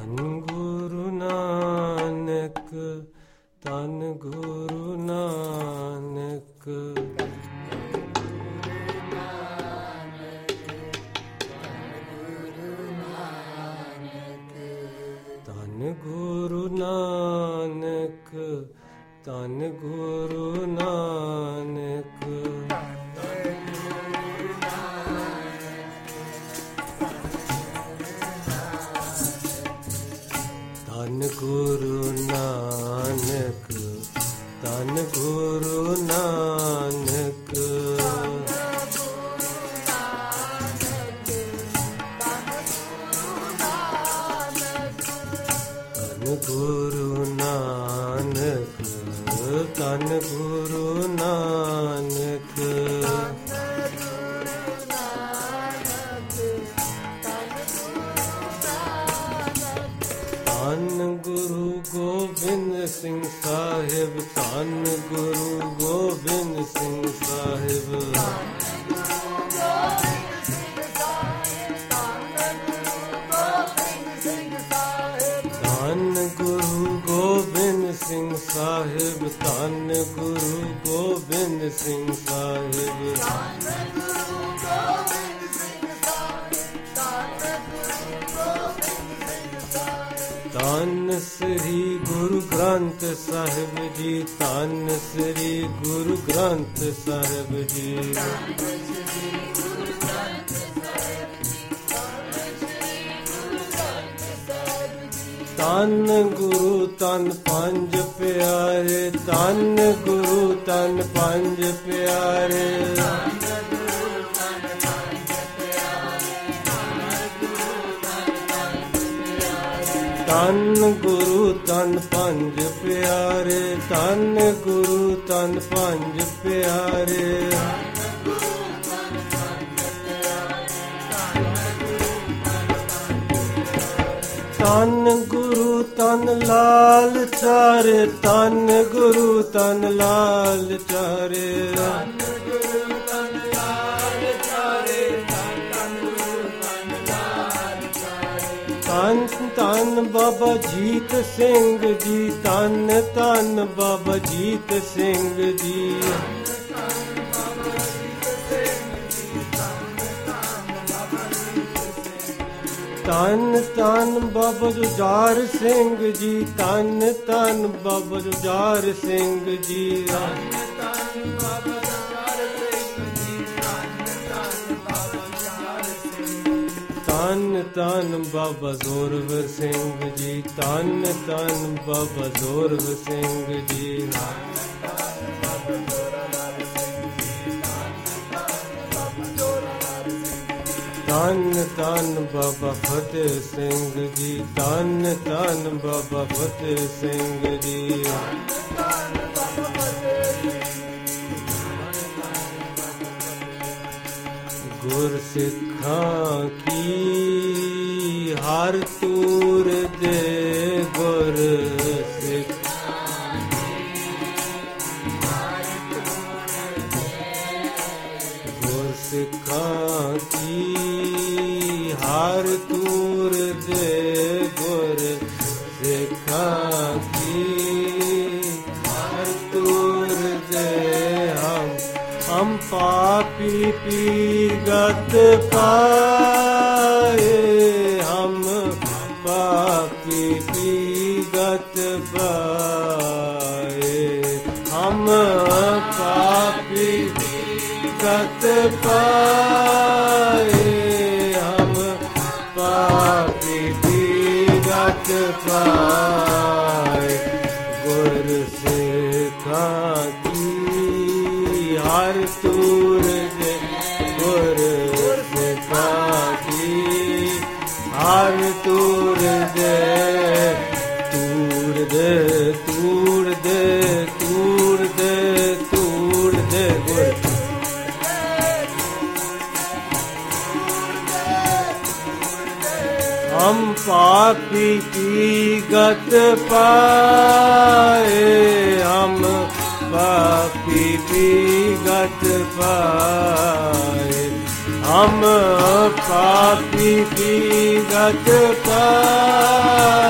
ਗੁਰੂ ਨਾਨਕ, ਧੰਨ ਗੁਰੂ ਨਾਨਕ। ਧੰਨ ਗੁਰੂ ਨਾਨਕ, ਧੰਨ ਗੁਰੂ ਨਾਨਕ। ਧੰਨ ਗੁਰੂ ਨਾਨਕ, ਧੰਨ ਗੁਰੂ ਨਾਨਕ। ਧੰਨ ਗੁਰੂ ਨਾਨਕ, ਧੰਨ ਗੁਰੂ ਨਾਨਕ। ਧੰਨ ਗੁਰੂ ਗੋਬਿੰਦ ਸਿੰਘ ਸਾਹਿਬ, ਧੰਨ ਗੁਰੂ ਗੋਬਿੰਦ ਸਿੰਘ ਸਾਹਿਬ। ਧੰਨ ਗੁਰੂ ਗੋਬਿੰਦ ਸਿੰਘ ਸਾਹਿਬ, ਧੰਨ ਗੁਰੂ ਗੋਬਿੰਦ ਸਿੰਘ ਸਾਹਿਬ। ਧੰਨ ਸ੍ਰੀ ਗੁਰੂ ਗ੍ਰੰਥ ਸਾਹਿਬ ਜੀ, ਧੰਨ ਸ੍ਰੀ ਗੁਰੂ ਗ੍ਰੰਥ ਸਾਹਿਬ ਜੀ। ਧੰਨ ਗੁਰੂ ਧੰਨ ਪੰਜ ਪਿਆਰੇ, ਧੰਨ ਗੁਰੂ ਧੰਨ ਪੰਜ ਪਿਆਰੇ। ਧੰਨ ਗੁਰੂ ਧੰਨ ਪੰਜ ਪਿਆਰੇ, ਧੰਨ ਗੁਰੂ ਧੰਨ ਪੰਜ ਪਿਆਰੇ। ਧੰਨ ਗੁਰੂ ਧੰਨ ਲਾਲ ਚਾਰੇ, ਧੰਨ ਗੁਰੂ ਧੰਨ ਲਾਲ ਚਾਰੇ। ਧੰਨ ਧੰਨ ਬਾਬਾ ਜੀਤ ਸਿੰਘ ਜੀ, ਧੰਨ ਧੰਨ ਬਾਬਾ ਜੀਤ ਸਿੰਘ ਜੀ। ਧੰਨ ਧੰਨ ਬਾਬਾ ਜੁਝਾਰ ਸਿੰਘ ਜੀ, ਧੰਨ ਧੰਨ ਬਾਬਾ ਜੁਝਾਰ ਸਿੰਘ ਜੀ। ਧੰਨ ਧੰਨ ਬਾਬਾ ਜ਼ੋਰਵਰ ਸਿੰਘ ਜੀ, ਧੰਨ ਧੰਨ ਬਾਬਾ ਜ਼ੋਰਵਰ ਸਿੰਘ ਜੀ। ਧੰਨ ਧੰਨ ਬਾਬਾ ਫਤਿਹ ਸਿੰਘ ਜੀ, ਧੰਨ ਧੰਨ ਬਾਬਾ ਫਤਿਹ ਸਿੰਘ ਜੀ। ਗੁਰ ਸਿੱਖਾਂ ਕੀ ਹਰ ਤੂਰ ਦੇ, ਗੁਰ ਸਿੱਖਾਂ ਕੀ ਹਰ ਤੂਰ ਦੇ। ਗੁਰ ਸਿੱਖਾਂ ਕੀ ਹਰ ਤੂਰ ਦੇ, ਗੁਰ ਸਿੱਖਾਂ ਕੀ ਹਰ ਤੂਰ ਦੇ। ਹਮ ਪਾਪੀ ਪੀਗਤ ਪਾਏ, ਹਮ ਪਾਪੀ ਪੀਗਤ ਪਾਏ। ਹਮ ਪਾਪੀ ਪੀਗਤ ਪਾਏ, ਹਮ ਪਾਪੀ ਪੀਗਤ ਪਾਏ। ਗੁਰ ਸਿੱਖਾਂ ਹਰ ਤੂਰ ਦੇ, ਗੁਰ ਸਿੱਖਾਂ ਕੀ ਹਰ ਤੂਰ ਦੇ। ਤੂਰ ਦੇ, ਤੂਰ ਦੇ, ਤੂਰ ਦੇ, ਤੂਰ ਦੇ। ਗੁਰ ਹਮ ਪਾਪੀ ਕੀ ਗਤ ਪਾਏ, ਹਮ ਪਾਪੀ ਪੀਗਤ ਪਾਏ। ਹਮ ਪਾਪੀ ਪੀਗਤ ਪਾਏ,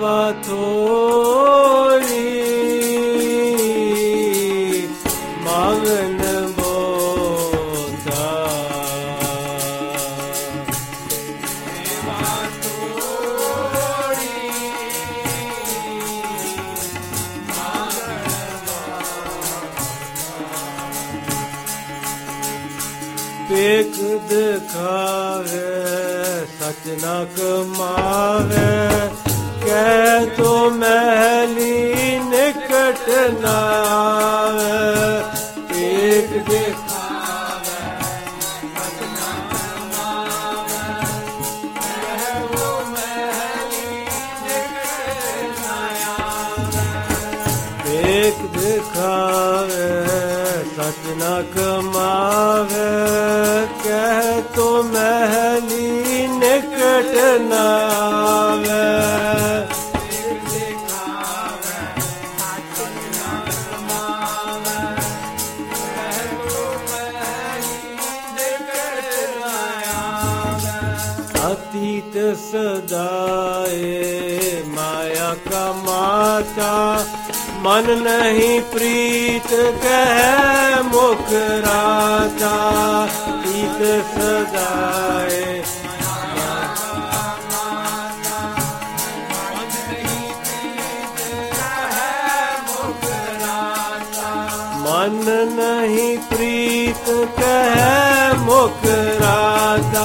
ਸੇਵਾ ਥੋੜੀ ਮੰਗਨ ਬੋਤਾ ਸੇਵਾ ਥੋੜੀ ਪੇਖ ਦਿਖਾਵੇ ਸਚ ਨਾ ਕਮਾਵੇ ਕਹਿ ਤੋ ਮਹਿਲੀ ਨਿਕਟ ਨਾ ਆਵੇ ਪੇਖ ਦਿਖਾਵੇ ਸਚ ਨਾ ਕਮਾਵੇ ਕਹਿ ਤੋ ਮਹਿਲੀ ਨਿਕਟ ਨਾ ਆਵੇ ਪੇਖ ਦਿਖਾਵੇ ਸਚ ਨਾ ਕਮਾਵੇ ਕਹਿ ਤੋ ਮਹਿਲੀ ਨਿਕਟ ਨਾ ਆਵੇ ਪੇਖ ਦਿਖਾਵੇ ਸਚ ਨਾ ਕਮਾਵੇ ਕਹਿ ਤੋ ਮਹਿਲੀ ਨਿਕਟ ਨਾ ਆਵੇ ਅਤੀਤ ਸਦਾਏ ਮਾਇਆ ਕਾ ਮਾਤਾ मन नहीं प्रीत कह मुख राजा प्रीत सदाए मन नहीं प्रीत कह मुख राजा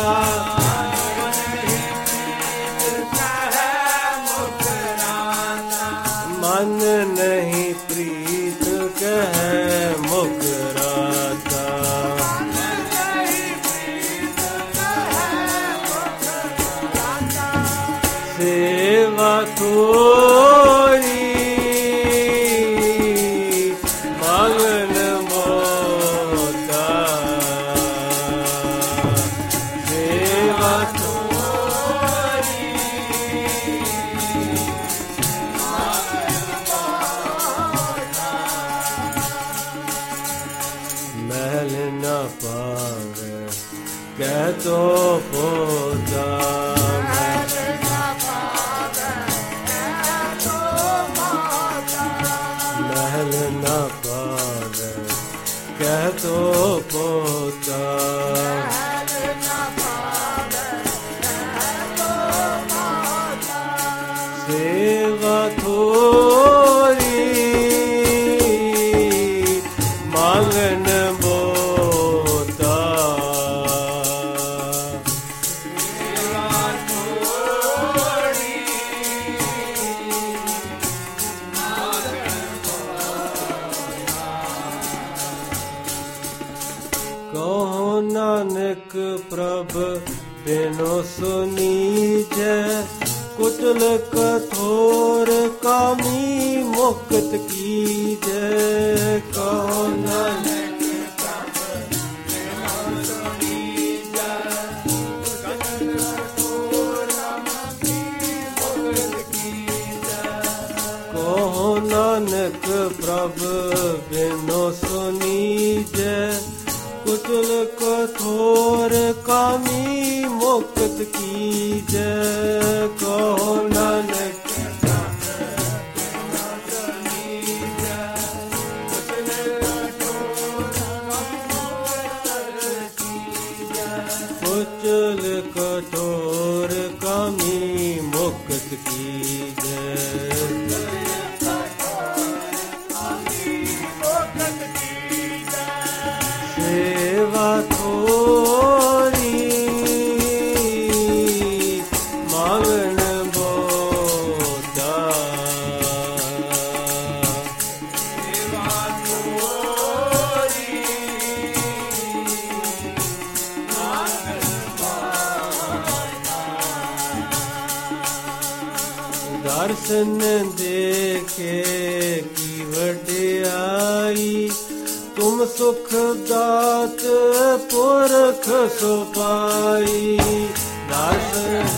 मन नहीं प्रीत कह मुख राता सेवा थोड़ी मंगन मोता सेवा महल न पावे कह तो पोता महल न पावे कह तो पोता सेवा थोड़ी मांगन बोता सेवा थोड़ी मांगन बोता कहो नानक प्रभ बिनो सुनीज कुटिल कठोर कामी मुक्त की जय कहो नानक प्रभ बिनो सुनीज कुटिल कठोर कामी मुक्त की जय कहो नानक प्रभ बिनो सुनीज कुटिल कठोर कामी मुक्त की जय कहो नानक कुटिल कठोर कामी मुक्त की जय सेवा थोड़ी मांगन बोता सेवा थोड़ी मांगन बोता दर्शन देखे की वड्याई तुम सुख दात पुरख सुपाई दर्शन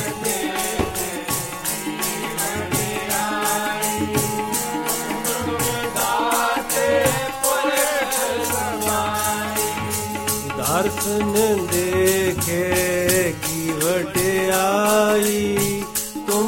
दर्शन देखे की वड्याई तुम